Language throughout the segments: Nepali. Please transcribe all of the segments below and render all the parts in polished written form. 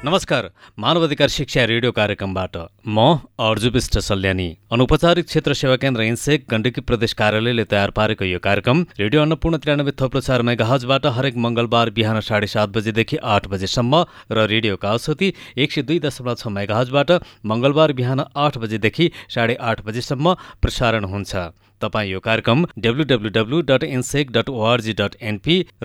नमस्कार, मानवाधिकार शिक्षा रेडियो कार्यक्रमबाट म अर्जु विष्ट सल्यानी। अनौपचारिक क्षेत्र सेवा केन्द्र इन्सेक गण्डकी प्रदेश कार्यालयले तयार पारेको यो कार्यक्रम रेडियो अन्नपूर्ण 93.4 मेगाहर्जबाट हरेक मङ्गलबार बिहान 7:30 बजेदेखि 8 बजेसम्म र रेडियो कालसोती 102.6 मेगाहर्जबाट मङ्गलबार बिहान 8 बजेदेखि 8:30 बजेसम्म प्रसारण हुन्छ। तपाईँ यो कार्यक्रम www.insec.org.np र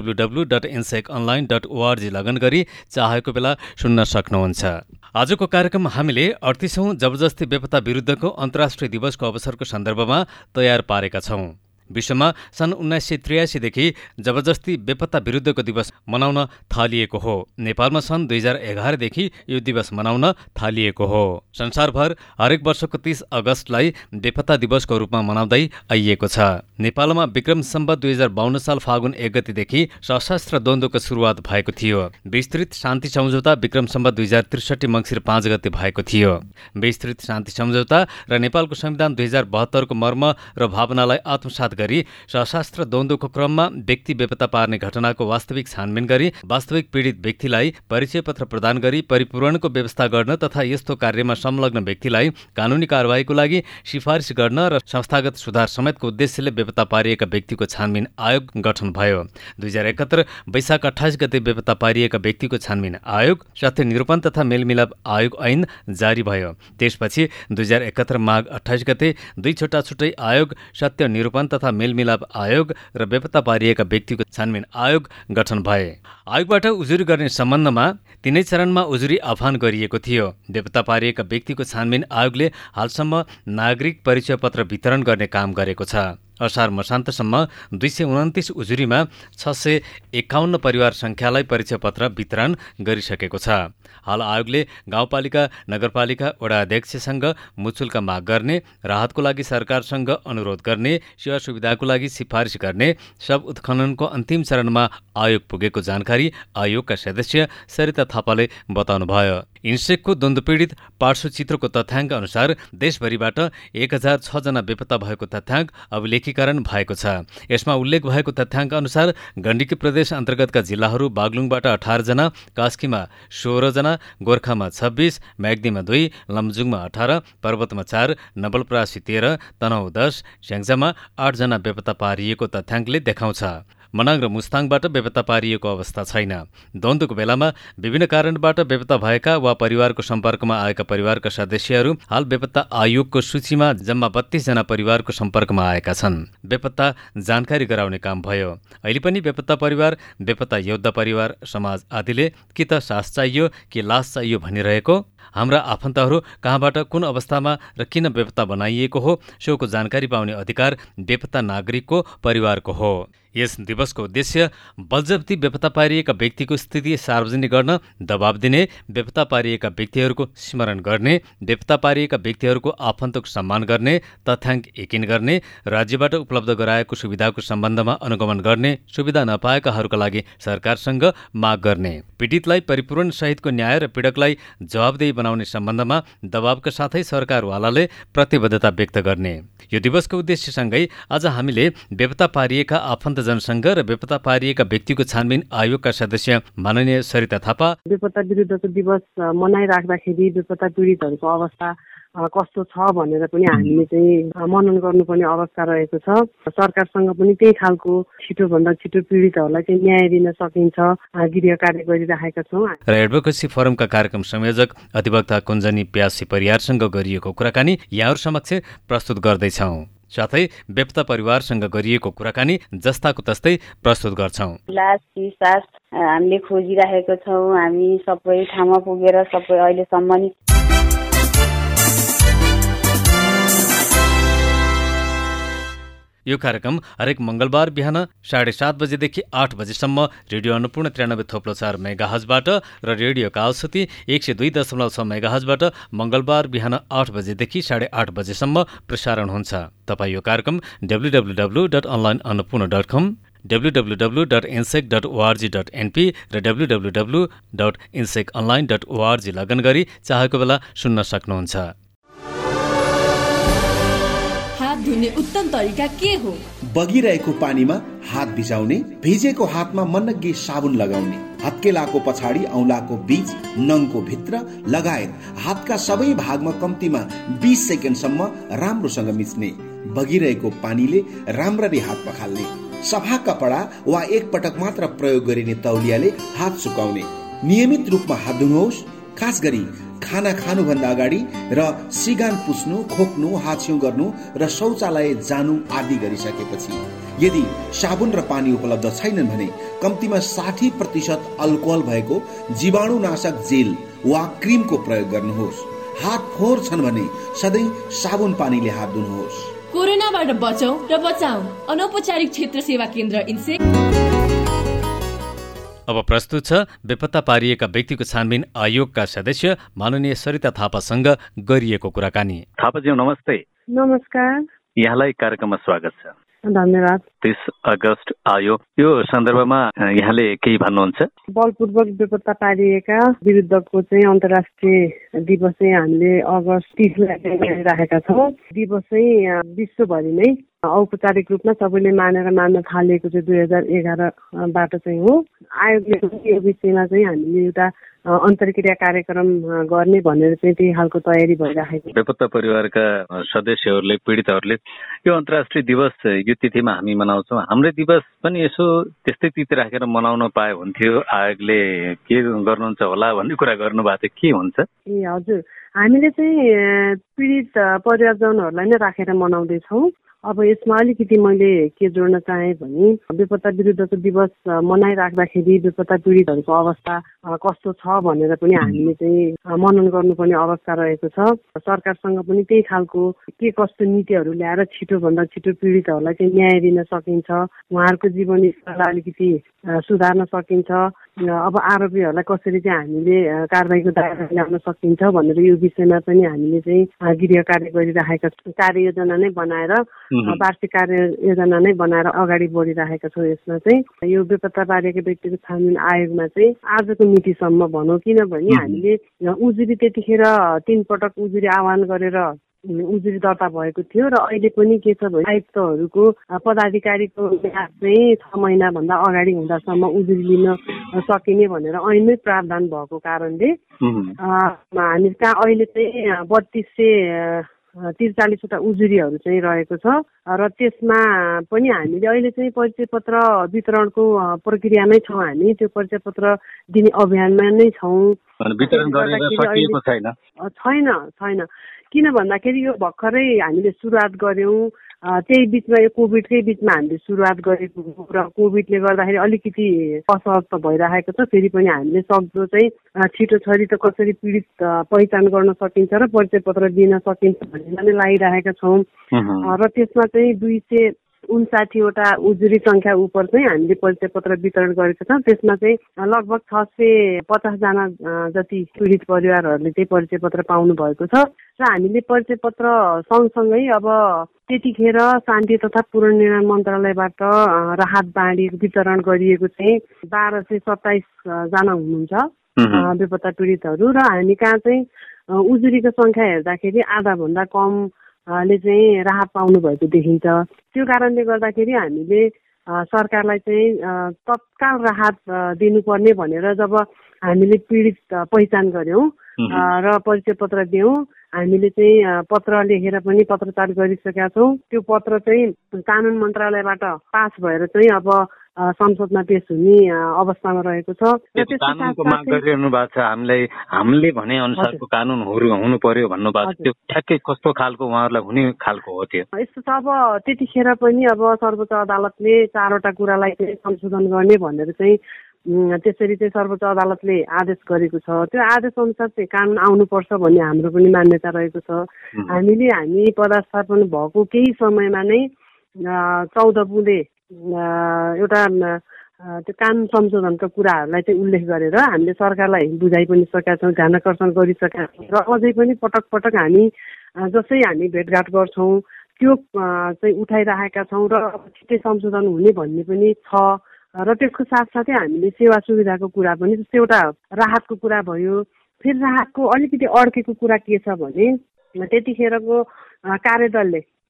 www.inseconline.org लगन गरी चाहेको बेला सुन्न सक्नुहुन्छ। आजको कार्यक्रम हामीले 38औं जबरजस्ती बेपत्ता विरुद्धको अन्तर्राष्ट्रिय दिवसको अवसरको सन्दर्भमा तयार पारेका छौं। विश्वमा सन् 1983 देखि जबरजस्ती बेपत्ता विरुद्धको दिवस मनाउन थालिएको हो। नेपालमा सन् 2011 देखि यो दिवस मनाउन थालिएको हो। संसारभर हरेक वर्षको 30 अगस्तलाई बेपत्ता दिवसको रूपमा मनाउँदै आइएको छ। नेपालमा विक्रम सम्वत 2052 साल फागुन 1 गतेदेखि सशस्त्र द्वन्द्वको सुरुवात भएको थियो। विस्तृत शान्ति सम्झौता विक्रम सम्वत 2063 मङ्सिर 5 गते भएको थियो। विस्तृत शान्ति सम्झौता र नेपालको संविधान 2072 को मर्म र भावनालाई आत्मसात गरी सशस्त्र द्वन्द्वको क्रममा व्यक्ति बेपत्ता पार्ने घटनाको वास्तविक छानबिन गरी वास्तविक पीडित व्यक्तिलाई परिचय पत्र प्रदान गरी परिपूरणको व्यवस्था गर्न तथा यस्तो कार्यमा संलग्न व्यक्तिलाई कानुनी कारबाहीको लागि सिफारिस गर्न र संस्थागत सुधार समेतको उद्देश्यले बेपत्ता पारिएका व्यक्तिको छानबिन आयोग गठन भयो। 2071 वैशाख 28 गते बेपत्ता पारिएका व्यक्तिको छानबिन आयोग, सत्य निरूपण तथा मेलमिलाप आयोग ऐन जारी भयो। त्यसपछि 2071 माघ 28 गते दुई छुट्टै आयोग, सत्य निरूपण तथा मेलमिलाप आयोग र बेपत्ता पारिएका व्यक्तिको छानबिन आयोग गठन भए। आयोगबाट उजुरी गर्ने सम्बन्धमा 3 चरणमा उजुरी आह्वान गरिएको थियो। बेपत्ता पारिएका व्यक्तिको छानबिन आयोगले हालसम्म नागरिक परिचय पत्र वितरण गर्ने काम गरेको छ। असार मसान्तसम्म 229 उजुरीमा 651 परिवार संख्यालाई परिचय पत्र वितरण गरिसकेको छ। हाल आयोगले गाउँपालिका, नगरपालिका, वडा अध्यक्षसँग मुचुल्का माग गर्ने, राहतको लागि सरकारसँग अनुरोध गर्ने, सेवा सुविधाको लागि सिफारिस गर्ने सब उत्खननको अन्तिम चरणमा आयोग पुगेको जानकारी आयोगका सदस्य सरिता थापाले बताउनुभयो। इन्सेकको द्वन्द्वपीडित पार्श्वचित्रको तथ्याङ्क अनुसार देशभरिबाट 1006 जना बेपत्ता भएको तथ्याङ्क अभिलेखीकरण भएको छ। यसमा उल्लेख भएको तथ्याङ्क अनुसार गण्डकी प्रदेश अन्तर्गतका जिल्लाहरू बागलुङबाट 18 जना, कास्कीमा 16 जना, गोर्खामा 26, म्याग्दीमा 2, लमजुङमा 18, पर्वतमा 4, नवलपरासी 13, तनहुँ 10, स्याङ्जामा 8 जना बेपत्ता पारिएको तथ्याङ्कले देखाउँछ। मनाङ र मुस्ताङबाट बेपत्ता पारिएको अवस्था छैन। द्वन्द्वको बेलामा विभिन्न कारणबाट बेपत्ता भएका वा परिवारको सम्पर्कमा आएका परिवारका सदस्यहरू हाल बेपत्ता आयोगको सूचीमा जम्मा 32 जना परिवारको सम्पर्कमा आएका छन्। बेपत्ता जानकारी गराउने काम भयो। अहिले पनि बेपत्ता परिवार, बेपत्ता योद्धा परिवार, समाज आदिले कि त सास चाहियो कि लास चाहियो भनिरहेको, हाम्रा आफन्तहरू कहाँबाट कुन अवस्थामा र किन बेपत्ता बनाइएको हो सोको जानकारी पाउने अधिकार बेपत्ता नागरिकको परिवारको हो। यस दिवसको उद्देश्य बलजफ्ती बेपत्ता पारिएका व्यक्तिको स्थिति सार्वजनिक गर्न दबाब दिने, बेपत्ता पारिएका व्यक्तिहरूको स्मरण गर्ने, बेपत्ता पारिएका व्यक्तिहरूको आफन्तको सम्मान गर्ने, तथ्याङ्क यकिन गर्ने, राज्यबाट उपलब्ध गराएको सुविधाको सम्बन्धमा अनुगमन गर्ने, सुविधा नपाएकाहरूका लागि सरकारसँग माग गर्ने, पीडितलाई परिपूरण सहितको न्याय र पीडकलाई जवाबदेही बनाउने सम्बन्धमा दबावका साथै सरकारवालाले प्रतिबद्धता व्यक्त गर्ने। यो दिवसको उद्देश्यसँगै आज हामीले बेपत्ता पारिएका आफन्त जनसङ्घ र बेपत्ता पारिएका व्यक्तिको छानबिन आयोगका सदस्य माननीय सरिता थापा, बेपत्ता विरुद्धको दिवस मनाइराख्दाखेरि बेपत्ता पीडितहरूको अवस्था कस्तो छ भनेर पनि हामीले चाहिँ मनन गर्नुपर्ने अवस्था रहेको छ। सरकारसँग पनि त्यही खालको छिटोभन्दा छिटो पीडितहरूलाई चाहिँ न्याय दिन सकिन्छ गृह कार्य गरिराखेका छौँ। र एडभोकेसी फोरमका कार्यक्रम संयोजक अधिवक्ता कुञ्जनी प्यासी परियारसँग गरिएको कुराकानी यहाँहरू समक्ष प्रस्तुत गर्दैछौँ। साथै बेपत्ता परिवारसँग गरिएको कुराकानी जस्ताको तस्तै प्रस्तुत गर्छौँ। लास सास हामीले खोजिराखेको छौँ। हामी सबै ठाउँमा पुगेर सबै अहिलेसम्म नि यो कार्यक्रम हरेक मङ्गलबार बिहान 7:30 बजेदेखि 8 बजेसम्म रेडियो अन्नपूर्ण 93.4 मेगाहर्जबाट र रेडियो कालसोती 102.6 मेगाहर्जबाट मङ्गलबार बिहान 8 बजेदेखि 8:30 बजेसम्म प्रसारण हुन्छ। तपाईँ यो कार्यक्रम www.onlineannapurna.com, www.insec.org.np र www.inseconline.org लगन गरी चाहेको बेला सुन्न सक्नुहुन्छ। धुने उत्तम तरिका के हो? बगिरहेको पानीमा हात भिजाउने, भिजेको हातमा मनग्गी साबुन लगाउने, हत्केलाको पछाडि औंलाको बीच नङको भित्र लगायत हातका सबै भागमा कम्तीमा 20 सेकेन्डसम्म राम्रोसँग मिच्ने, बगिरहेको पानीले राम्ररी हात पखाल्ने, सफा कपडा वा एक पटक मात्र प्रयोग गरिने तौलियाले हात सुकाउने, नियमित रूपमा हात धुनुहोस्। खास गरी खाना खानुभन्दा अगाडि र सिगान पुस्नु, खोक्नु, हाछ्यौं गर्नु र शौचालय जानु आदि गरिसकेपछि। यदि साबुन र पानी उपलब्ध छैनन् भने कम्तीमा 60% अल्कोहल भएको जीवाणुनाशक जेल वा क्रिमको प्रयोग गर्नुहोस्। हात फोहोर छन् भने सधैँ साबुन पानीले हात धुनुहोस्। कोरोनाबाट बचौं र बचाऊ। अनौपचारिक क्षेत्र सेवा केन्द्र इन्सेक। अब प्रस्तुत छ बेपत्ता पारिएका व्यक्तिको छानबिन आयोगका सदस्य माननीय सरिता थापासँग गरिएको कुराकानी। थापाज्यू नमस्ते। नमस्कार। यहाँलाई कार्यक्रममा स्वागत छ। धन्यवाद। 30 अगस्त आयो, यो सन्दर्भमा यहाँले केही भन्नुहुन्छ? बलपूर्वक बेपत्ता पारिएका विरुद्धको चाहिँ अन्तर्राष्ट्रिय दिवस चाहिँ हामीले अगस्त 30 राखेका छौँ। दिवस चाहिँ विश्वभरि नै औपचारिक रूपमा सबैले मान्न थालेको चाहिँ 2011बाट चाहिँ हो। आयोगले पनि यो विषयमा चाहिँ हामीले एउटा अन्तर्क्रिया कार्यक्रम गर्ने भनेर चाहिँ त्यही खालको तयारी भइराखेको। बेपत्ता परिवारका सदस्यहरूले, पीडितहरूले यो अन्तर्राष्ट्रिय दिवस यो तिथिमा हामी मनाउँछौँ, हाम्रै दिवस पनि यसो त्यस्तै तिथि राखेर मनाउन पाए हुन्थ्यो, आयोगले के गर्नुहुन्छ होला भन्ने कुरा गर्नुभएको थियो, के हुन्छ? ए हजुर, हामीले चाहिँ पीडित परिवारजनहरूलाई नै राखेर मनाउँदैछौँ। अब यसमा अलिकति मैले के जोड्न चाहे भने बेपत्ता विरुद्धको दिवस मनाइराख्दाखेरि बेपत्ता पीडितहरूको अवस्था कस्तो छ भनेर पनि हामीले चाहिँ मनन गर्नुपर्ने अवस्था रहेको छ। सरकारसँग पनि त्यही खालको के कस्तो नीतिहरू ल्याएर छिटोभन्दा छिटो पीडितहरूलाई चाहिँ न्याय दिन सकिन्छ, उहाँहरूको जीवन स्तरलाई अलिकति सुधार्न सकिन्छ, अब आरोपीहरूलाई कसरी चाहिँ हामीले कारबाहीको दायरा ल्याउन सकिन्छ भनेर यो विषयमा पनि हामीले चाहिँ गृह कार्य गरिराखेका छौँ। कार्ययोजना नै बनाएर वार्षिक कार्ययोजना नै बनाएर अगाडि बढिराखेका छौँ। यसमा चाहिँ यो बेपत्ता पारिएका व्यक्तिको छानबिन आयोगमा चाहिँ आजको मितिसम्म भनौँ, किनभने हामीले उजुरी त्यतिखेर 3 पटक उजुरी आह्वान गरेर उजुरी दर्ता भएको थियो र अहिले पनि के छ भने आयुक्तहरूको पदाधिकारीको म्याद चाहिँ 6 महिनाभन्दा अगाडि हुँदासम्म उजुरी लिन सकिने भनेर ऐनमै प्रावधान भएको कारणले हामी कहाँ अहिले चाहिँ 3243वटा उजुरीहरू चाहिँ रहेको छ र त्यसमा पनि हामीले अहिले चाहिँ परिचय पत्र वितरणको प्रक्रियामै छौँ। हामी त्यो परिचय पत्र दिने अभियानमा नै छौँ। छैन किन भन्दाखेरि यो भर्खरै हामीले सुरुवात गर्यौँ। त्यही बिचमा यो कोभिडकै बिचमा हामीले सुरुवात गरेको र कोभिडले गर्दाखेरि अलिकति असहज त भइरहेको छ। फेरि पनि हामीले सक्दो चाहिँ छिटो छरितो कसरी पीडित पहिचान गर्न सकिन्छ र परिचय पत्र दिन सकिन्छ भन्ने नै लागिरहेका छौँ र त्यसमा चाहिँ 259वटा उजुरी संख्या उप चाहिँ हामीले परिचय पत्र वितरण गरेका छौँ। त्यसमा चाहिँ लगभग 650 जना जति पीडित परिवारहरूले चाहिँ परिचय पत्र पाउनु भएको छ र हामीले परिचय पत्र सँगसँगै अब त्यतिखेर शान्ति तथा पुनर्निर्माण मन्त्रालयबाट राहत बाँडी वितरण गरिएको चाहिँ 1227 जना हुनुहुन्छ बेपत्ता पीडितहरू र हामी कहाँ चाहिँ उजुरीको संख्या हेर्दाखेरि आधा भन्दा कम ले चाहिँ राहत पाउनु भएको देखिन्छ। त्यो कारणले गर्दाखेरि हामीले सरकारलाई चाहिँ तत्काल राहत दिनुपर्ने भनेर जब हामीले पीडित पहिचान गर्यौँ र परिचय पत्र दियौँ, हामीले चाहिँ पत्र लेखेर पनि पत्रचार गरिसकेका छौँ। त्यो पत्र चाहिँ कानुन मन्त्रालयबाट पास भएर चाहिँ अब संसदमा पेश हुने अवस्थामा रहेको छ। कानुनको माग गरिरहनु भएको छ, हामीले भने अनुसारको कानुन हुनु पर्यो भन्नु भएको छ। त्यो ठ्याक्कै कस्तो खालको उहाँहरूलाई हुने खालको हो त्यो? यस्तो छ, अब त्यतिखेर पनि अब सर्वोच्च अदालतले 4वटा कुरालाई चाहिँ संशोधन गर्ने भनेर चाहिँ त्यसरी चाहिँ सर्वोच्च अदालतले आदेश गरेको छ। त्यो आदेश अनुसार चाहिँ कानुन आउनुपर्छ भन्ने हाम्रो पनि मान्यता रहेको छ। हामी पदस्थापन भएको केही समयमा नै 14 बुँदे एउटा त्यो कानुन संशोधनका कुराहरूलाई चाहिँ उल्लेख गरेर हामीले सरकारलाई बुझाइ पनि सकेका छौँ, ध्यान आकर्षण गरिसकेका छौँ र अझै पनि पटक पटक हामी जसै हामी भेटघाट गर्छौँ त्यो चाहिँ उठाइराखेका छौँ र छिट्टै संशोधन हुने भन्ने पनि छ। र त्यसको साथसाथै हामीले सेवा सुविधाको कुरा पनि, जस्तै एउटा राहतको कुरा भयो। फेरि राहतको अलिकति अड्केको कुरा के छ भने त्यतिखेरको कार्यदलले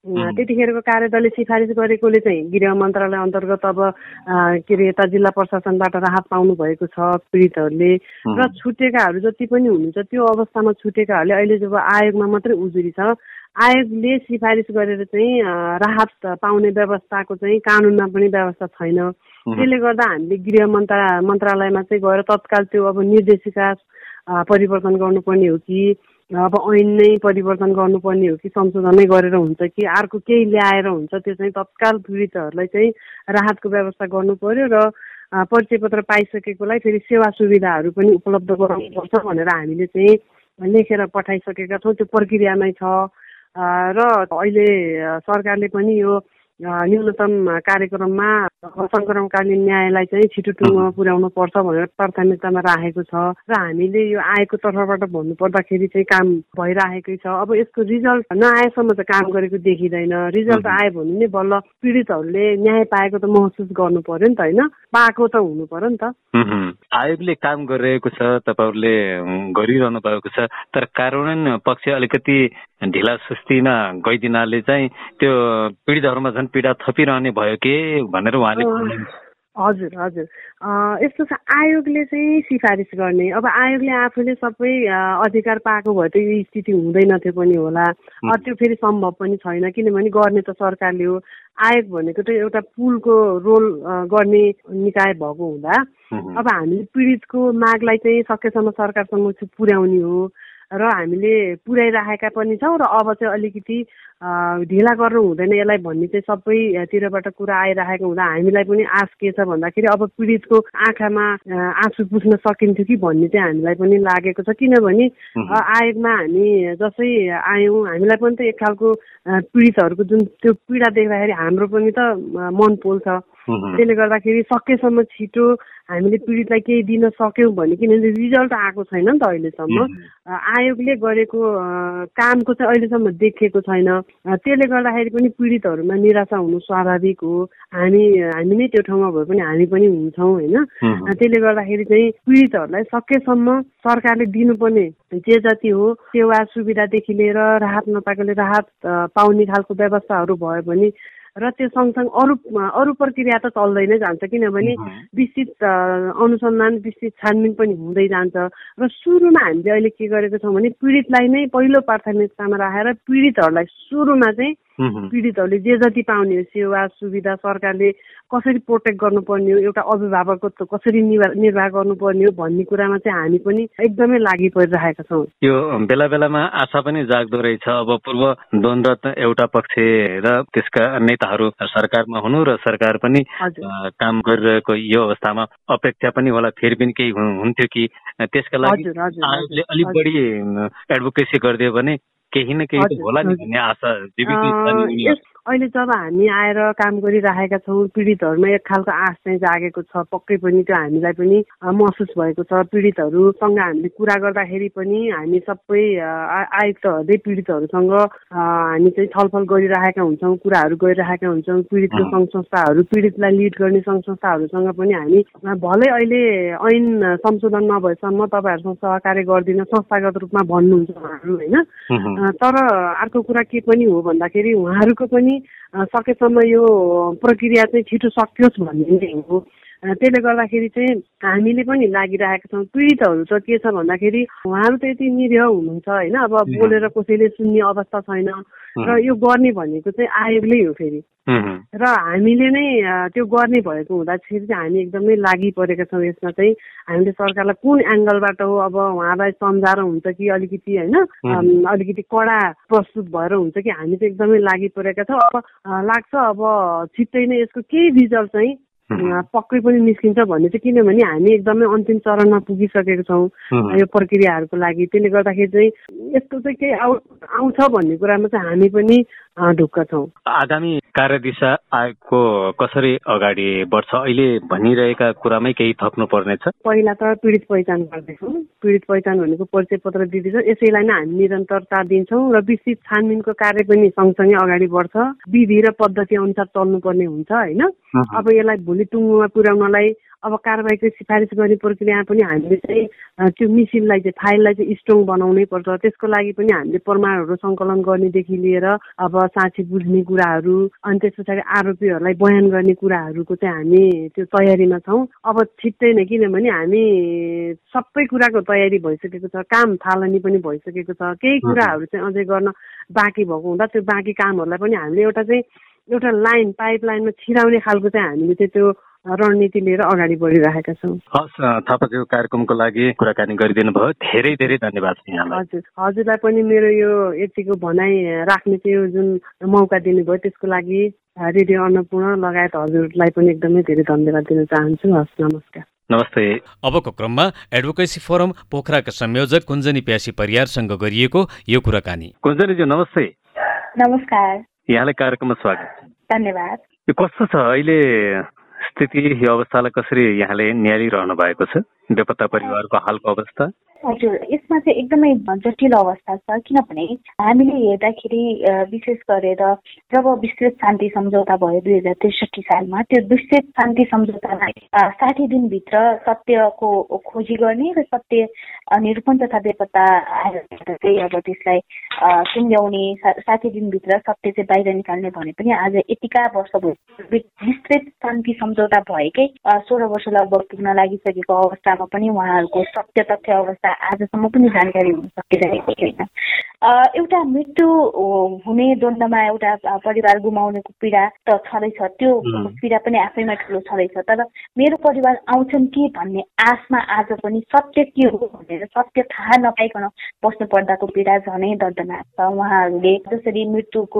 त्यतिखेरको कार्यदलले सिफारिस गरेकोले चाहिँ गृह मन्त्रालय अन्तर्गत अब के अरे यता जिल्ला प्रशासनबाट राहत पाउनु भएको छ पीडितहरूले र छुटेकाहरू जति पनि हुनुहुन्छ त्यो अवस्थामा छुटेकाहरूले अहिले जब आयोगमा मात्रै उजुरी छ आयोगले सिफारिस गरेर चाहिँ राहत पाउने व्यवस्थाको चाहिँ कानुनमा पनि व्यवस्था छैन। त्यसले गर्दा हामीले गृह मन्त्रालयमा चाहिँ गएर तत्काल त्यो अब निर्देशिका परिवर्तन गर्नुपर्ने हो कि अब ऐन नै परिवर्तन गर्नुपर्ने हो कि संशोधनै गरेर हुन्छ कि अर्को केही ल्याएर हुन्छ त्यो चाहिँ तत्काल पीडितहरूलाई चाहिँ राहतको व्यवस्था गर्नु पर्यो र परिचय पत्र पाइसकेकोलाई फेरि सेवा सुविधाहरू पनि उपलब्ध गराउनुपर्छ भनेर हामीले चाहिँ लेखेर पठाइसकेका छौँ। त्यो प्रक्रियामै छ र अहिले सरकारले पनि यो न्यूनतम कार्यक्रममा सङ्क्रमणकालीन न्यायलाई चाहिँ छिटो टुङ्गोमा पुर्याउनु पर्छ भनेर प्राथमिकतामा राखेको छ र हामीले यो आयोगको तर्फबाट भन्नुपर्दाखेरि चाहिँ काम भइराखेकै छ। अब यसको रिजल्ट नआएसम्म त काम गरेको देखिँदैन। रिजल्ट आयो भने नै बल्ल पीडितहरूले न्याय पाएको त महसुस गर्नु पर्यो नि त, होइन? पाएको त हुनु पर्यो नि त। आयोगले काम गरिरहेको छ, तपाईँहरूले गरिरहनु भएको छ, तर कार्यान्वयन पक्ष अलिकति ढिला सुस्तीमा गइदिनाले चाहिँ त्यो पीडितहरूमा झन् पीडा थपिरहने भयो के भनेर उहाँले हजुर हजुर यस्तो छ। आयोगले चाहिँ सिफारिस गर्ने, अब आयोगले आफूले सबै अधिकार पाएको भए त यो स्थिति हुँदैनथ्यो पनि होला। त्यो फेरि सम्भव पनि छैन किनभने गर्ने त सरकारले हो। आयोग भनेको त एउटा पुलको रोल गर्ने निकाय भएको हुँदा अब हामीले पीडितको मागलाई चाहिँ सकेसम्म सरकार समक्ष पुर्याउने हो र हामीले पुर्याइराखेका पनि छौँ र अब चाहिँ अलिकति ढिला गर्नु हुँदैन यसलाई भन्ने चाहिँ सबैतिरबाट कुरा आइराखेको हुँदा हामीलाई पनि आश के छ भन्दाखेरि अब पीडितको आँखामा आँसु पुस्न सकिन्थ्यो कि भन्ने चाहिँ हामीलाई पनि लागेको छ। किनभने आयोगमा हामी जसै आयौँ हामीलाई पनि त एक खालको पीडितहरूको जुन त्यो पीडा देख्दाखेरि हाम्रो पनि त मन पोल्छ। त्यसले गर्दाखेरि सकेसम्म छिटो हामीले पीडितलाई केही दिन सक्यौँ भने, किनभने रिजल्ट आएको छैन नि त अहिलेसम्म। आयोगले गरेको कामको चाहिँ अहिलेसम्म देखिएको छैन। त्यसले गर्दाखेरि पनि पीडितहरूमा निराशा हुनु स्वाभाविक हो। हामी नै त्यो ठाउँमा भए पनि हामी पनि हुन्छौँ, होइन? त्यसले गर्दाखेरि चाहिँ पीडितहरूलाई सकेसम्म सरकारले दिनुपर्ने जे जति हो सेवा सुविधादेखि लिएर राहत नपाएकोले राहत पाउने खालको व्यवस्थाहरू भयो भने र त्यो सँगसँगै अरू प्रक्रिया त चल्दै नै जान्छ किनभने विस्तृत अनुसन्धान विस्तृत छानबिन पनि हुँदै जान्छ। र सुरुमा हामीले अहिले के गरेको छौँ भने पीडितलाई नै पहिलो प्राथमिकतामा राखेर पीडितहरूलाई सुरुमा चाहिँ पीडितहरूले जे जति पाउने सेवा सुविधा सरकारले कसरी प्रोटेक्ट गर्नुपर्ने हो, एउटा अभिभावकत्व कसरी निर्वाह गर्नुपर्ने हो भन्ने कुरामा चाहिँ हामी पनि एकदमै लागि परिरहेका छौँ। यो बेला बेलामा आशा पनि जाग्दो रहेछ। अब पूर्व द्वन्द्व एउटा पक्ष र त्यसका नेताहरू सरकारमा हुनु र सरकार पनि काम गरिरहेको यो अवस्थामा अपेक्षा पनि होला फेरि पनि केही हुन्थ्यो कि त्यसका लागि आयोगले अलिक बढी एडभोकेसी गरिदियो भने केही न केही होला नि भन्ने आशा जीवित। अहिले जब हामी आएर काम गरिराखेका छौँ पीडितहरूमा एक खालको आश चाहिँ जागेको छ। पक्कै पनि त्यो हामीलाई पनि महसुस भएको छ। पीडितहरूसँग हामीले कुरा गर्दाखेरि पनि हामी सबै आयुक्तहरूले पीडितहरूसँग हामी चाहिँ छलफल गरिराखेका हुन्छौँ, कुराहरू गरिराखेका हुन्छौँ। पीडितको सङ्घ संस्थाहरू, पीडितलाई लिड गर्ने सङ्घ संस्थाहरूसँग पनि हामी भलै अहिले ऐन संशोधन नभएसम्म तपाईँहरूसँग सहकार्य गरिदिन संस्थागत रूपमा भन्नुहुन्छ उहाँहरू, होइन? तर अर्को कुरा के पनि हो भन्दाखेरि उहाँहरूको पनि सकेसम्म यो प्रक्रिया चाहिँ छिटो सकियोस् भन्ने नै हो। त्यसले गर्दाखेरि चाहिँ हामीले पनि लागिरहेका छौँ। पीडितहरू त के छ भन्दाखेरि उहाँहरू त यति निरीह हुनुहुन्छ, होइन? अब बोलेर कसैले सुन्ने अवस्था छैन र यो गर्ने भनेको चाहिँ आयोगले हो फेरि। र हामीले नै त्यो गर्ने भएको हुँदाखेरि चाहिँ हामी एकदमै लागि परेका छौँ। यसमा चाहिँ हामीले सरकारलाई कुन एङ्गलबाट हो, अब उहाँलाई सम्झाएर हुन्छ कि अलिकति, होइन, अलिकति कडा प्रस्तुत भएर हुन्छ कि हामी चाहिँ एकदमै लागि परेका छौँ। अब लाग्छ अब छिट्टै नै यसको केही रिजल्ट चाहिँ पक्कै पनि निस्किन्छ भन्ने चाहिँ, किनभने हामी एकदमै अन्तिम चरणमा पुगिसकेको छौँ यो प्रक्रियाहरूको लागि। त्यसले गर्दाखेरि चाहिँ यस्तो चाहिँ केही आउँछ भन्ने कुरामा चाहिँ हामी पनि ढुक्क छौँ। आगामी कार्यदिशा आयोगको कसरी अगाडि बढ्छ अहिले भनिरहेका कुरामै केही थप्नु पर्नेछ? पहिला त पीडित पहिचान गर्दैछौँ। पीडित पहिचान भनेको परिचय पत्र दिँदैछौँ। यसैलाई नै हामी निरन्तरता दिन्छौँ र विस्तृत छानबिनको कार्य पनि सँगसँगै अगाडि बढ्छ। विधि र पद्धति अनुसार चल्नुपर्ने हुन्छ, होइन? अब यसलाई भोलि टुङ्गोमा पुर्याउनलाई अब कारबाहीको सिफारिस गर्ने प्रक्रिया पनि हामीले चाहिँ त्यो मिसिनलाई चाहिँ फाइललाई चाहिँ स्ट्रङ बनाउनै पर्छ। त्यसको लागि पनि हामीले प्रमाणहरू सङ्कलन गर्नेदेखि लिएर अब साँच्ची बुझ्ने कुराहरू अनि त्यस पछाडि आरोपीहरूलाई बयान गर्ने कुराहरूको चाहिँ हामी त्यो तयारीमा छौँ। अब छिट्टै नै, किनभने हामी सबै कुराको तयारी भइसकेको छ, काम थालनी पनि भइसकेको छ। केही कुराहरू चाहिँ अझै गर्न बाँकी भएको हुँदा त्यो बाँकी कामहरूलाई पनि हामीले एउटा लाइन पाइपलाइनमा छिराउने खालको चाहिँ हामीले चाहिँ त्यो रणनीति लिएर अगाडि बढिरहेका छौँ। हस् थापाज्यू, कार्यक्रमको लागि कुराकानी गरिदिनु भयो, धेरै धेरै धन्यवाद छ यहाँलाई। हजुरलाई पनि मेरो यो यतिको भनाइ राख्ने चाहिँ यो जुन मौका दिनुभयो त्यसको लागि रेडियो अन्नपूर्ण लगायत हजुरलाई पनि एकदमै धेरै धन्यवाद दिन चाहन्छु। हस्, नमस्कार। नमस्ते। अबको क्रममा एडभोकेसी फोरम पोखराका संयोजक कुञ्जनी प्यासी परियारसँग गरिएको यो कुराकानी। कुञ्जनीज्यू नमस्ते। नमस्कार। यहाँलाई कार्यक्रममा स्वागत। धन्यवाद। यो कस्तो छ अहिले स्थिति, यो अवस्थालाई कसरी यहाँले निहालिरहनु भएको छ, बेपत्ता परिवारको हालको अवस्था? हजुर, यसमा चाहिँ एकदमै जटिल अवस्था छ। किनभने हामीले हेर्दाखेरि विशेष गरेर जब विस्तृत शान्ति सम्झौता भयो 2063 सालमा, त्यो विस्तृत शान्ति सम्झौतामा 60 दिनभित्र सत्यको खोजी गर्ने र सत्य निरूपण तथा बेपत्ता चाहिँ अब त्यसलाई सुम्झाउने, 60 दिनभित्र सत्य चाहिँ बाहिर निकाल्ने भने पनि आज यतिका वर्ष भयो। विस्तृत शान्ति सम्झौता भएकै 16 वर्ष लगभग पुग्न लागिसकेको अवस्थामा पनि उहाँहरूको सत्य तथ्य अवस्था आजसम्म पनि जानकारी हुन सकिरहेको छैन। एउटा मृत्यु हुने द्वन्द्वमा एउटा परिवार गुमाउनेको पीडा त छँदैछ, त्यो पीडा पनि आफैमा ठुलो छँदैछ। तर मेरो परिवार आउँछन् कि भन्ने आशमा आज पनि सत्य के हो भनेर सत्य थाहा नपाइकन बस्नु पर्दाको पीडा झनै दर्दनाक छ। उहाँहरूले जसरी मृत्युको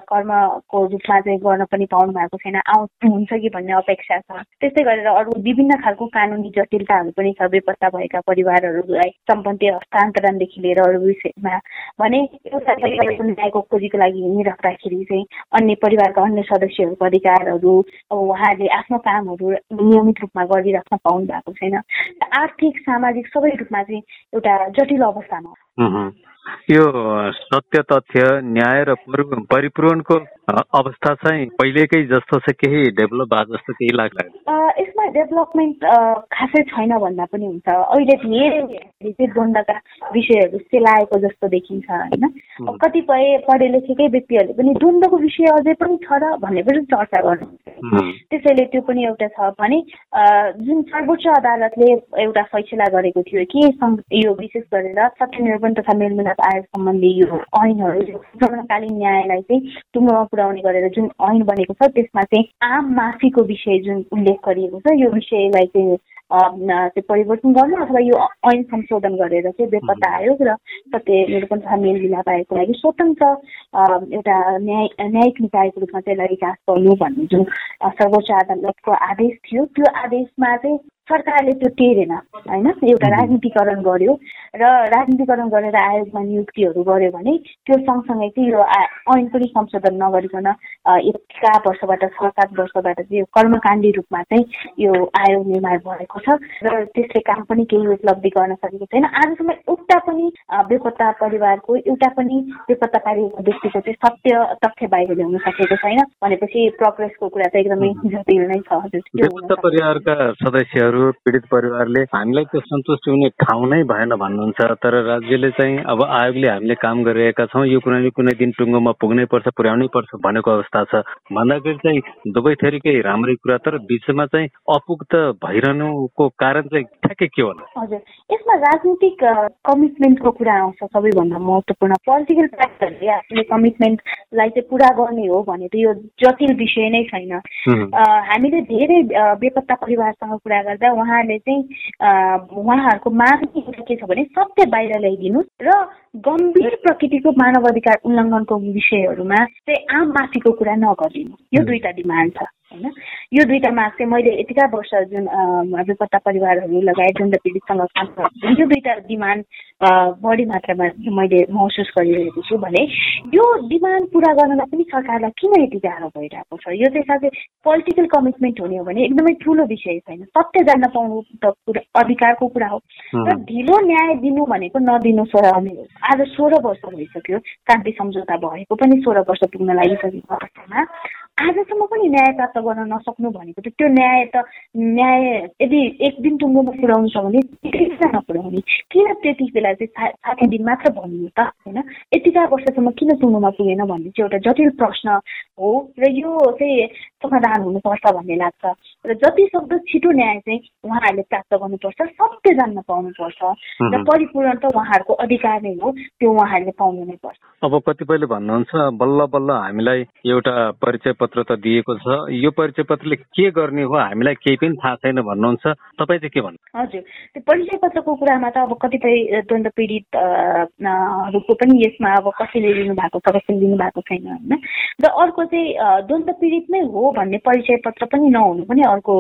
कर्मको रूपमा चाहिँ गर्न पनि पाउनु भएको छैन, हुन्छ कि भन्ने अपेक्षा छ। त्यस्तै गरेर अरू विभिन्न खालको कानुनी जटिलताहरू पनि छ बेपत्ता भएका परिवारहरूलाई सम्पत्ति हस्तान्तरणदेखि लिएर अरू विषयमा। भने एउटा परिवारको न्यायको खोजीको लागि हिँडिराख्दाखेरि चाहिँ अन्य परिवारका अन्य सदस्यहरूको अधिकारहरू अब उहाँहरूले आफ्नो कामहरू नियमित रूपमा गरिराख्न पाउनु भएको छैन। आर्थिक सामाजिक सबै रूपमा चाहिँ एउटा जटिल अवस्थामा यो सत्य तथ्य न्याय र परिपूरणको अवस्था चाहिँ पहिलेकै जस्तो छ, केही डेभलप भएको जस्तो केही लाग्दैन? यसमा डेभलपमेन्ट खासै छैन भन्दा पनि हुन्छ। अहिले धेरै द्वन्द्वका विषयहरू सेलाएको जस्तो देखिन्छ होइन। कतिपय पढे लेखेकै व्यक्तिहरूले पनि द्वन्द्वको विषय अझै पनि छ र भन्ने पनि चर्चा गर्नुहुन्छ। त्यसैले त्यो पनि एउटा छ भने जुन सर्वोच्च अदालतले एउटा फैसला गरेको थियो कि यो विशेष गरेर सत्य निरूपण तथा मेलमिलाप आयोग सम्बन्धी यो ऐनहरू पूर्णकालीन न्यायलाई चाहिँ टुङ्गोमा पुर्याउने गरेर जुन ऐन बनेको छ त्यसमा चाहिँ आम माफीको विषय जुन उल्लेख गरिएको छ, यो विषयलाई चाहिँ परिवर्तन गर्नु अथवा यो ऐन संशोधन गरेर चाहिँ बेपत्ता आयोग र सत्य निरूपण तथा मेलमिलाप आयोगको लागि स्वतन्त्र एउटा न्यायिक निकायको रूपमा चाहिँ विकास गर्नु भन्ने जुन सर्वोच्च अदालतको आदेश थियो, त्यो आदेशमा चाहिँ सरकारले त्यो टेरेन होइन। एउटा राजनीतिकरण गर्यो र राजनीतिकरण गरेर आयोगमा नियुक्तिहरू गर्यो भने त्यो सँगसँगै चाहिँ यो ऐन पनि संशोधन नगरिकन एका वर्षबाट 6-7 वर्षबाट चाहिँ यो कर्मकाण्डी रूपमा चाहिँ यो आयोग निर्माण भएको छ र त्यसले काम पनि केही उपलब्धि गर्न सकेको छैन। आजसम्म एउटा पनि बेपत्ता परिवारको एउटा पनि बेपत्ता पारिएको व्यक्तिको चाहिँ सत्य तथ्य बाहिर ल्याउन सकेको छैन भनेपछि प्रोग्रेसको कुरा चाहिँ एकदमै जटिल नै छ। बेपत्ता परिवारका सदस्यहरू, पीडित परिवारले हामीलाई त्यो सन्तुष्टि हुने ठाउँ नै भएन भन्नुहुन्छ, तर राज्यले चाहिँ अब आयोगले हामीले काम गरिरहेका छौँ, यो कुनै दिन टुङ्गोमा पुग्नै पर्छ, पुर्याउनै पर्छ भनेको अवस्था छ भन्दाखेरि चाहिँ दुवै थरीकै राम्रै कुरा, तर बिचमा चाहिँ अपुग्त भइरहनुको कारण चाहिँ ठ्याक्कै के होला? हजुर, यसमा राजनीतिक कमिटमेन्टको कुरा आउँछ सबैभन्दा महत्त्वपूर्ण। पोलिटिकल पार्टीहरूले आफूले कमिटमेन्टलाई चाहिँ पुरा गर्ने हो भने त यो जटिल विषय नै छैन। हामीले धेरै बेपत्ता परिवारसँग कुरा गर्दा उहाँहरूले चाहिँ उहाँहरूको माग के छ भने सत्य बाहिर ल्याइदिनु र गम्भीर प्रकृतिको मानव अधिकार उल्लङ्घनको विषयहरूमा चाहिँ आम माफीको कुरा नगरिदिनु, यो दुईटा डिमान्ड छ होइन। यो दुईटा माग चाहिँ मैले यतिका वर्ष जुन बेपत्ता परिवारहरू लगायत जुन पीडितसँग काम गर्छु, यो दुईटा डिमान्ड बढी मात्रामा मैले महसुस गरिरहेको छु। भने यो डिमान्ड पुरा गर्नलाई पनि सरकारलाई किन यति गाह्रो भइरहेको छ? यो चाहिँ साथै पोलिटिकल कमिटमेन्ट हुने हो भने एकदमै ठुलो विषय छैन, सत्य जान्न पाउनु त अधिकारको कुरा हो। र ढिलो न्याय दिनु भनेको नदिनु सराउने हो। आज 16 वर्ष भइसक्यो, शान्ति सम्झौता भएको पनि 16 वर्ष पुग्न लागिसकेको अवस्थामा आजसम्म पनि न्याय प्राप्त गर्न नसक्नु भनेको त त्यो न्याय यदि एक दिन टुङ्गोमा पुर्याउनु छ भने किन नपुर्याउने? किन त्यति बेला चाहिँ 60 दिन मात्र भनियो त होइन? यतिका वर्षसम्म किन टुङ्गोमा पुगेन भन्ने चाहिँ एउटा जटिल प्रश्न हो र यो चाहिँ समाधान हुनुपर्छ भन्ने लाग्छ। र जति सक्दो छिटो न्याय चाहिँ उहाँहरूले प्राप्त गर्नुपर्छ, सत्य जान्न पाउनुपर्छ र परिपूर्ण त उहाँहरूको अधिकार नै हो, त्यो उहाँहरूले पाउनु नै पर्छ। अब कतिपयले भन्नुहुन्छ बल्ल बल्ल हामीलाई एउटा परिचय पत्र त दिएको छ, यो परिचय पत्रले के गर्ने हो हामीलाई केही पनि थाहा छैन भन्नुहुन्छ, तपाईँ चाहिँ के भन्नु? हजुर, त्यो परिचय पत्रको कुरामा त अब कतिपय द्वन्द्व पीडितहरूको पनि यसमा अब कसैले लिनु भएको छ कसैले लिनु भएको छैन होइन। र अर्को चाहिँ द्वन्द्व पीडित नै हो भन्ने परिचय पत्र पनि नहुनु पनि अर्को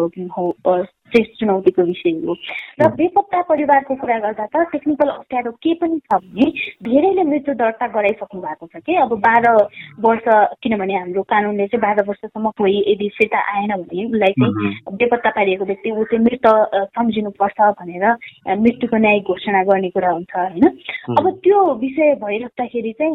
चुनौतीको विषय हो। र बेपत्ता परिवारको कुरा गर्दा त टेक्निकल अप्ठ्यारो के पनि छ भने धेरैले मृत्यु दर्ता गराइसक्नु भएको छ कि अब 12 वर्ष, किनभने हाम्रो कानुनले चाहिँ 12 वर्षसम्म कोही यदि फिर्ता आएन भने उसलाई चाहिँ बेपत्ता पारिएको व्यक्ति ऊ चाहिँ मृत सम्झिनुपर्छ भनेर मृत्युको न्यायिक घोषणा गर्ने कुरा हुन्छ होइन। अब त्यो विषय भइराख्दाखेरि चाहिँ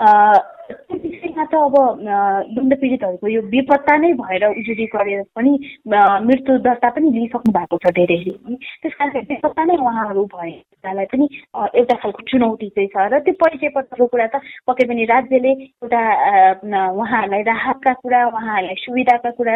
त्यो विषयमा त अब द्वन्द्व पीडितहरूको यो बेपत्ता नै भएर उजुरी गरेर पनि मृत्यु दर्ता पनि लिइसक्नु भएको छ धेरैले। त्यस कारण बेपत्ता नै उहाँहरू भएकालाई पनि एउटा खालको चुनौती चाहिँ छ। र त्यो परिचय पत्रको कुरा त पक्कै पनि राज्यले एउटा उहाँहरूलाई राहतका कुरा, उहाँहरूलाई सुविधाका कुरा,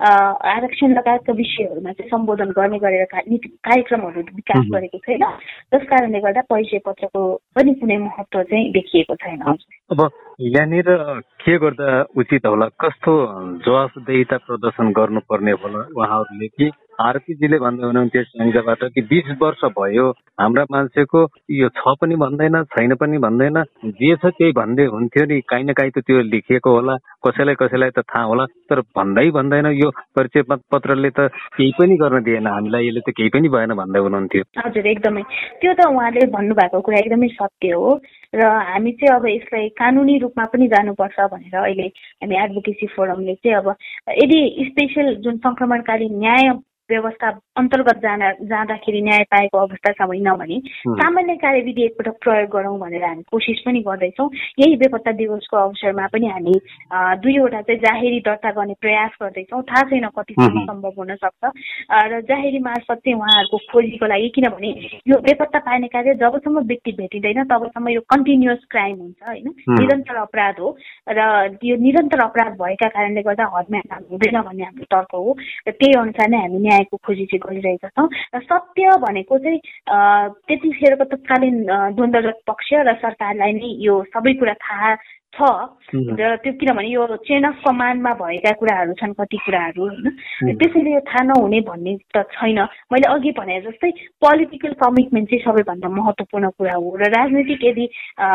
आरक्षण लगायतका विषयहरूमा चाहिँ सम्बोधन गर्ने गरेर कार्यक्रमहरू विकास गरेको छैन। त्यस कारणले गर्दा परिचय पत्रको पनि कुनै महत्त्व चाहिँ देखिएको छैन। अब यहाँनिर के गर्दा उचित होला, कस्तो जवाफदेहिता प्रदर्शन गर्नुपर्ने होला उहाँहरूले कि आरपीजीले भन्दै हुनुहुन्थ्यो संहिताबाट कि 20 वर्ष भयो हाम्रा मान्छेको यो छ पनि भन्दैन छैन पनि भन्दैन, जे छ त्यही भन्दै हुन्थ्यो नि, काहीँ न काहीँ त त्यो लेखिएको होला, कसैलाई त थाहा होला, तर भन्दैन यो परिचय पत्रले त केही पनि गर्न दिएन हामीलाई, यसले त केही पनि भएन भन्दै हुनुहुन्थ्यो। हजुर एकदमै, त्यो त उहाँले भन्नुभएको कुरा एकदमै सत्य हो र हामी चाहिँ अब यसलाई कानुनी रूपमा पनि जानुपर्छ भनेर अहिले हामी एडभोकेसी फोरमले चाहिँ अब यदि स्पेशल जुन संक्रमणकालीन न्याय व्यवस्था अन्तर्गत जाँदाखेरि न्याय पाएको अवस्था छैन भने सामान्य कार्यविधि एकपटक प्रयोग गरौँ भनेर हामी कोसिस पनि गर्दैछौँ। यही बेपत्ता दिवसको अवसरमा पनि हामी 2वटा चाहिँ जाहेरी दर्ता गर्ने प्रयास गर्दैछौँ। थाहा छैन कतिसम्म सम्भव हुन सक्छ र जाहेरी मार्फत चाहिँ उहाँहरूको खोजीको लागि, किनभने यो बेपत्ता पार्ने कार्य जबसम्म व्यक्ति भेटिँदैन तबसम्म यो कन्टिन्युअस क्राइम हुन्छ होइन, निरन्तर अपराध हो र यो निरन्तर अपराध भएका कारणले गर्दा हदमा हुँदैन भन्ने हाम्रो तर्क हो र त्यही अनुसार नै हामी न्यायको खोजी चाहिँ गरिरहेका छौँ। र सत्य भनेको चाहिँ त्यतिखेरको तत्कालीन द्वन्द्वरत पक्ष र सरकारलाई नै यो सबै कुरा थाहा छ र त्यो किनभने यो चेन अफ कमान्डमा भएका कुराहरू छन् कति कुराहरू होइन, त्यसैले यो थाहा नहुने भन्ने त छैन। मैले अघि भने जस्तै पोलिटिकल कमिटमेन्ट चाहिँ सबैभन्दा महत्त्वपूर्ण कुरा हो र राजनीतिक यदि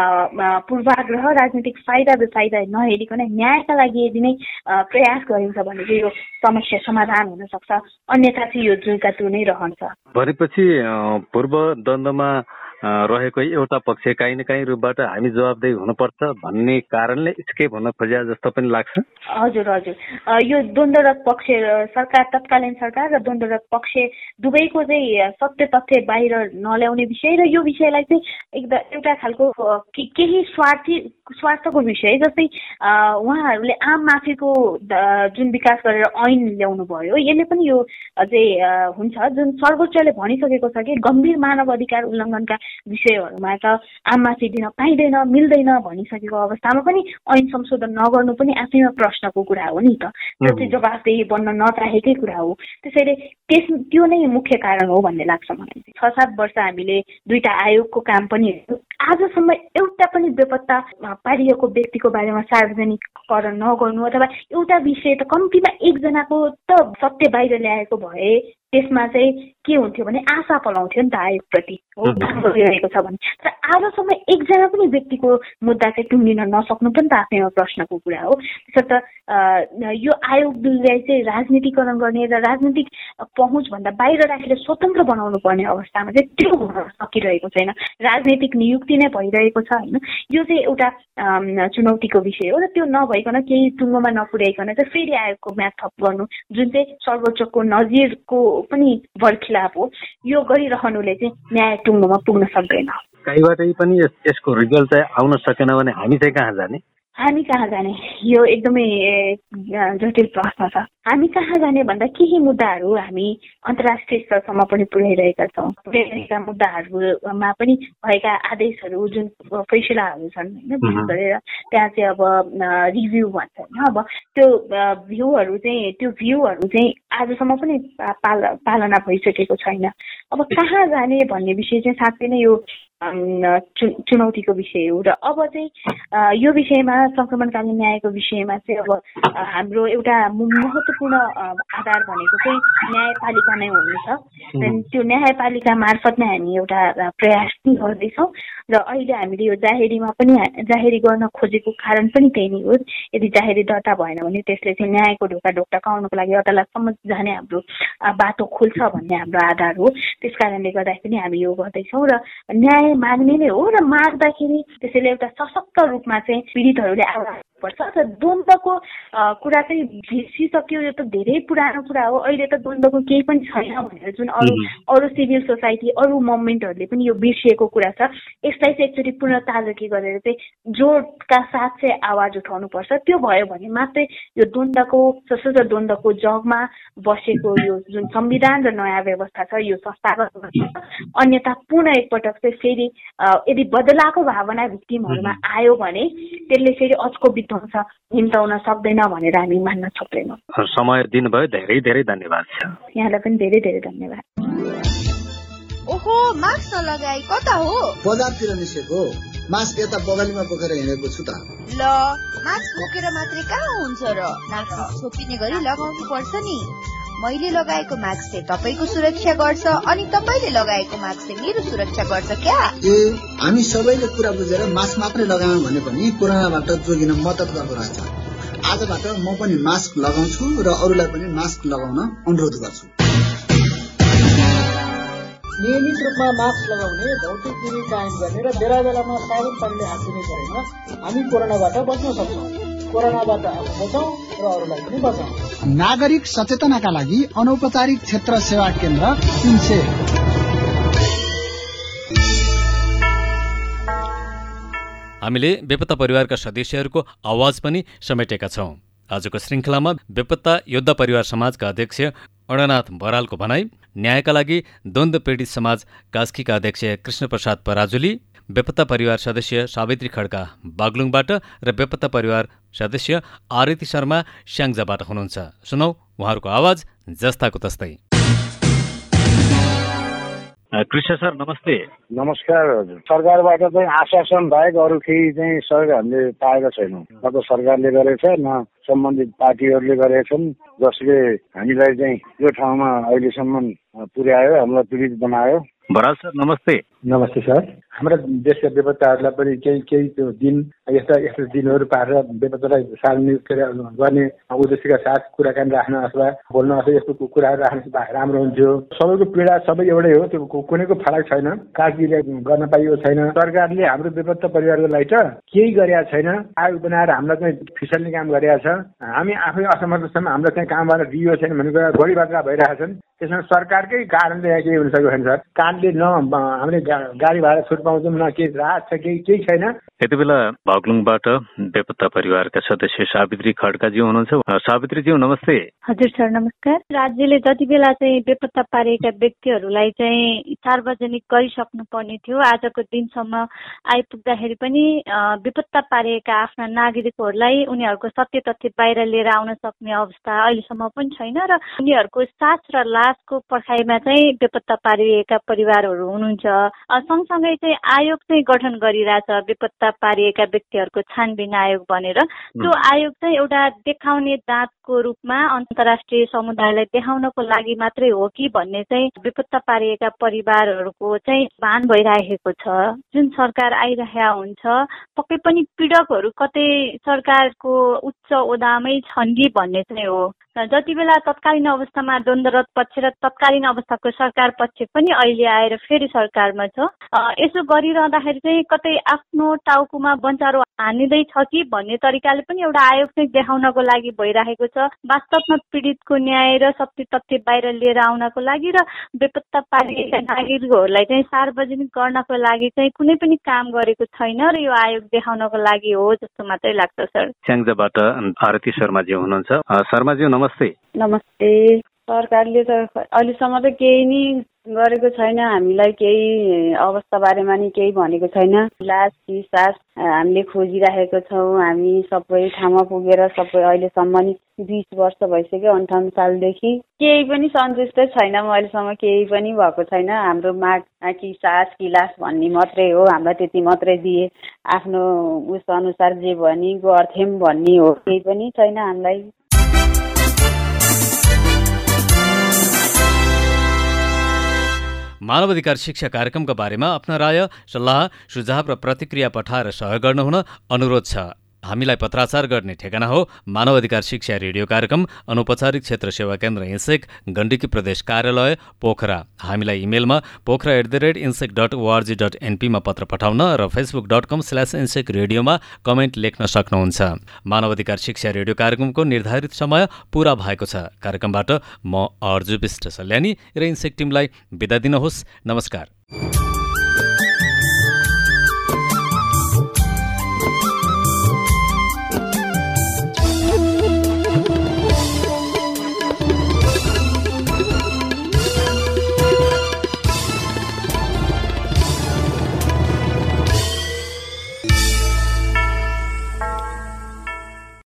पूर्वाग्रह, राजनीतिक फाइदा बेफाइदा नहेरिकन न्यायका लागि यदि नै प्रयास गरिन्छ भने चाहिँ यो समस्या समाधान हुन सक्छ, अन्यथा चाहिँ यो जुका त्यो नै रहन्छ। भनेपछि पूर्व द्वन्द्वमा रहेको एउटा पक्ष काहीँ न काहीँ रूपबाट हामी जवाबदेही हुनुपर्छ भन्ने कारणले स्केप हुन खोजे जस्तो पनि लाग्छ। हजुर हजुर, यो द्वन्द्वरत पक्ष सरकार, तत्कालीन सरकार र द्वन्द्वरत पक्ष दुवैको चाहिँ सत्य तथ्य बाहिर नल्याउने विषय र यो विषयलाई चाहिँ एउटा खालको केही स्वार्थको विषय, जस्तै उहाँहरूले आम माफीको जुन विकास गरेर ऐन ल्याउनु भयो, यसले पनि यो चाहिँ हुन्छ जुन सर्वोच्चले भनिसकेको छ कि गम्भीर मानव अधिकार उल्लङ्घनका विषयहरूमा त आम माफी दिन पाइँदैन मिल्दैन भनिसकेको अवस्थामा पनि ऐन संशोधन नगर्नु पनि आफैमा प्रश्नको कुरा हो नि त, त्यो चाहिँ जवाफदेही बन्न नचाहेकै कुरा हो। त्यसैले त्यो नै मुख्य कारण हो भन्ने लाग्छ मलाई। 6-7 वर्ष हामीले 2टा आयोगको काम पनि आजसम्म एउटा पनि बेपत्ता पारिएको व्यक्तिको बारेमा सार्वजनिकरण नगर्नु अथवा एउटा विषय त कम्तीमा एकजनाको त सत्य बाहिर ल्याएको भए त्यसमा चाहिँ के हुन्थ्यो भने आशा पलाउँथ्यो नि त आयोगप्रति गरिरहेको छ भने, तर आजसम्म एकजना पनि व्यक्तिको मुद्दा चाहिँ टुङ्गिन नसक्नु पनि त आफैमा प्रश्नको कुरा हो। त्यसर्थ यो आयोगलाई चाहिँ राजनीतिकरण गर्ने र राजनीतिक पहुँचभन्दा बाहिर राखेर स्वतन्त्र बनाउनु पर्ने अवस्थामा चाहिँ त्यो हुन सकिरहेको छैन, राजनीतिक नियुक्ति नै भइरहेको छ होइन। यो चाहिँ एउटा चुनौतीको विषय हो र त्यो नभइकन केही टुङ्गोमा नपुर्याइकन चाहिँ फेरि आयोगको म्याथ थप गर्नु जुन चाहिँ सर्वोच्चको नजिरको पनि बरखिलाफ हो, यो गरिरहनुले चाहिँ न्याय टुङ्गोमा पुग्न सक्दैन। कहीँबाटै पनि यसको रिजल्ट चाहिँ आउन सकेन भने हामी चाहिँ कहाँ जाने? हामी कहाँ जाने यो एकदमै जटिल प्रश्न छ। हामी कहाँ जाने भन्दा केही मुद्दाहरू हामी अन्तर्राष्ट्रिय स्तरसम्म पनि पुर्याइरहेका छौँ। पुर्याइरहेका मुद्दाहरूमा पनि भएका आदेशहरू जुन फैसलाहरू छन् होइन, विशेष गरेर त्यहाँ चाहिँ अब रिभ्यू भन्छ होइन, अब त्यो भ्यूहरू चाहिँ आजसम्म पनि पालना भइसकेको छैन। अब कहाँ जाने भन्ने विषय चाहिँ साँच्चै नै यो चुनौतीको विषय हो। र अब चाहिँ यो विषयमा संक्रमणकालीन न्यायको विषयमा चाहिँ अब हाम्रो एउटा महत्त्वपूर्ण आधार भनेको चाहिँ न्यायपालिका नै हुनेछ। त्यो न्यायपालिका मार्फत नै हामी एउटा प्रयास गर्दैछौँ र अहिले हामीले यो जाहेरी गर्न खोजेको कारण पनि त्यही नै हो। यदि जाहेरी दर्ता भएन भने त्यसले चाहिँ न्यायको ढोका ढोक्टाउनको लागि अदालतसम्म जाने हाम्रो बाटो खुल्छ भन्ने हाम्रो आधार हो। त्यस कारणले गर्दाखेरि हामी यो गर्दैछौँ र न्याय माग्ने नै हो र माग्दाखेरि त्यसैले एउटा सशक्त रूपमा चाहिँ पीडितहरूले आवाज पर्छ। र द्वन्द्वको कुरा चाहिँ बिर्सिसक्यो, यो त धेरै पुरानो कुरा हो। अहिले त द्वन्द्वको केही पनि छैन भनेर जुन अरू सिभिल सोसाइटी अरू मुभमेन्टहरूले पनि यो बिर्सिएको कुरा छ, यसलाई चाहिँ एकचोटि पुनर्ताजगी गरेर चाहिँ जोडका साथ चाहिँ आवाज उठाउनुपर्छ। त्यो भयो भने मात्रै यो सशस्त्र द्वन्द्वको जगमा बसेको यो जुन संविधान र नयाँ व्यवस्था छ यो संस्थागत हुन्छ। अन्यथा पुनः एकपटक चाहिँ फेरि यदि बदलाको भावना भिक्टिमहरूमा आयो भने त्यसले फेरि अझको विध्वंस निम्ताउन सक्दैन भनेर हामी मान्न सक्दैनौँ। समय दिनुभयो, धेरै धेरै धन्यवाद छ। यहाँलाई पनि धेरै धेरै धन्यवाद। ओहो, मास्क नलगाई कता हो? बजारतिर निस्केको। मास्क यता बगलीमा बोकेर हिँडेको छु त। ल, मास्क बोकेर मात्रै कहाँ हुन्छ र? नाक छोपिने गरी लगाउनु पर्छ नि। मैले लगाएको मास्कले तपाईको सुरक्षा गर्छ अनि तपाईले लगाएको मास्कले मेरो सुरक्षा गर्छ क्या? हामी सबैले कुरा बुझेर मास्क मात्रै लगायौं भने पनि कोरोनाबाट जोगिन मद्दत गर्दो रहेछ। आजबाट म पनि मास्क लगाउँछु र अरूलाई पनि मास्क लगाउन अनुरोध गर्छु। नियमित रूपमा मास्क लगाउने, भौतिक दूरी कायम गर्ने र बेला बेलामा साबुन पानीले हात धुने गरेमा हामी कोरोनाबाट बच्न सक्छौँ। कोरोनाबाट आफू बचाउँ र अरूलाई पनि बचाउँ। नागरिक सचेतनाका लागि अनौपचारिक क्षेत्र सेवा केन्द्र 300। हामीले बेपत्ता परिवारका सदस्यहरूको आवाज पनि समेटेका छौं। आजको श्रृङ्खलामा बेपत्ता योद्धा परिवार समाजका अध्यक्ष अणनाथ बरालको भनाई, न्यायका लागि द्वन्द्व पीडित समाज कास्कीका अध्यक्ष कृष्णप्रसाद पराजुली, बेपत्ता परिवार सदस्य सावित्री खड्का बागलुङबाट र बेपत्ता परिवार सदस्य आरती शर्मा स्याङ्जाबाट हुनुहुन्छ। सुनौ उहाँहरूको आवाज जस्ताको तस्तै। कृष्ण सर नमस्ते। नमस्कार हजुर। सरकारबाट चाहिँ आश्वासन बाहेक अरू केही चाहिँ सहयोग हामीले पाएका छैनौँ। न त सरकारले गरेछ न सम्बन्धित पार्टीहरूले गरेछन्, जसले हामीलाई चाहिँ यो ठाउँमा अहिलेसम्म पुर्यायो, हामीलाई पीडित बनायो। बराल सर नमस्ते। नमस्ते सर। हाम्रा देशका बेपत्ताहरूलाई पनि केही त्यो दिन यस्ता दिनहरू पारेर बेपत्तालाई सार्वजनिक गर्ने उद्देश्यका साथ कुराकानी राख्न अथवा बोल्न अथवा यस्तो कुराहरू राख्न राम्रो हुन्थ्यो। सबैको पीडा सबै एउटै हो, त्यो कुनैको फरक छैन। कागजीले गर्न पाइएको छैन। सरकारले हाम्रो बेपत्ता परिवारको लागि त केही गरेका छैन। आयोग बनाएर हामीलाई चाहिँ फिसल्ने काम गरेका छ। हामी आफै असमर्थ छौँ, हामीलाई चाहिँ कामबाट दिइएको छैन भन्ने कुरा बढी मात्रा भइरहेका छन्। त्यसमा सरकारकै कारण चाहिँ केही हुन सकेको छैन सर। कारणले न हामीले गाडी भाडा छुट पाउँछौँ, न केही राहत छ, केही छैन। यति बेला बागलुङबाट बेपत्ता परिवारका सदस्य सावित्री खड्काजी हुनुहुन्छ। सावित्रीज्यू नमस्ते। हजुर सर नमस्कार। राज्यले जति बेला चाहिँ बेपत्ता पारेका व्यक्तिहरूलाई चाहिँ सार्वजनिक गरिसक्नु पर्ने थियो, आजको दिनसम्म आइपुग्दाखेरि पनि बेपत्ता पारेका आफ्ना नागरिकहरूलाई उनीहरूको सत्य तथ्य बाहिर लिएर आउन सक्ने अवस्था अहिलेसम्म पनि छैन र उनीहरूको सास र लासको पर्खाइमा चाहिँ बेपत्ता पारिएका परिवारहरू हुनुहुन्छ। सँगसँगै चाहिँ आयोग चाहिँ गठन गरिरहेछ, बेपत्ता पारिएका व्यक्तिहरूको छानबिन आयोग भनेर। त्यो आयोग चाहिँ एउटा देखाउने दाँतको रूपमा अन्तर्राष्ट्रिय समुदायलाई देखाउनको लागि मात्रै हो कि भन्ने चाहिँ बेपत्ता पारिएका परिवारहरूको चाहिँ भान भइरहेको छ। जुन सरकार आइरहेका हुन्छ पक्कै पनि पीडकहरू कतै सरकारको उच्च ओदामै छन् कि भन्ने चाहिँ हो। जति बेला तत्कालीन अवस्थामा द्वन्द्वरत पक्ष र तत्कालीन अवस्थाको सरकार पक्ष पनि अहिले आएर फेरि सरकारमा छ। यसो गरिरहँदाखेरि चाहिँ कतै आफ्नो टाउकोमा बन्चारो हानिँदैछ कि भन्ने तरिकाले पनि एउटा आयोग चाहिँ देखाउनको लागि भइरहेको छ। वास्तवमा पीडितको न्याय र सत्य तथ्य बाहिर लिएर आउनको लागि र बेपत्ता पारिएका नागरिकहरूलाई चाहिँ सार्वजनिक गर्नको लागि चाहिँ कुनै पनि काम गरेको छैन र यो आयोग देखाउनको लागि हो जस्तो मात्रै लाग्छ सर। स्याङ्जाबाट आरती शर्माजी हुनुहुन्छ। शर्माजी नमस्ते। नमस्ते। सरकारले त अहिलेसम्म त केही नि गरेको छैन, हामीलाई केही अवस्था बारेमा नि केही भनेको छैन। लास कि सास हामीले खोजिराखेको छौँ। हामी सबै ठाउँमा पुगेर सबै अहिलेसम्म नि 20 वर्ष भइसक्यो, 58 सालदेखि केही पनि सन्तुष्ट छैन। अहिलेसम्म केही पनि भएको छैन। हाम्रो माग कि सास कि लास भन्ने मात्रै हो, हामीलाई त्यति मात्रै दिए आफ्नो उस अनुसार जे भनी गर्थ्यौँ भन्ने हो, केही पनि छैन हामीलाई। मानवाधिकार शिक्षा कार्यक्रमका बारेमा आफ्ना राय, सल्लाह, सुझाव र प्रतिक्रिया पठाएर सहयोग गर्न हुन अनुरोध छ। हामीलाई पत्राचार गर्ने ठेगाना हो मानवाधिकार शिक्षा रेडियो कार्यक्रम, अनौपचारिक क्षेत्र सेवा केन्द्र इन्सेक, गण्डकी प्रदेश कार्यालय, पोखरा। हामीलाई इमेलमा pokhara@insec.org.np मा पत्र पठाउन र facebook.com/insec रेडियोमा कमेन्ट लेख्न सक्नुहुन्छ। मानवाधिकार शिक्षा रेडियो कार्यक्रमको निर्धारित समय पूरा भएको छ। कार्यक्रमबाट म अर्जु विष्ट सल्यानी र इन्सेक टिमलाई बिदा दिनुहोस्। नमस्कार।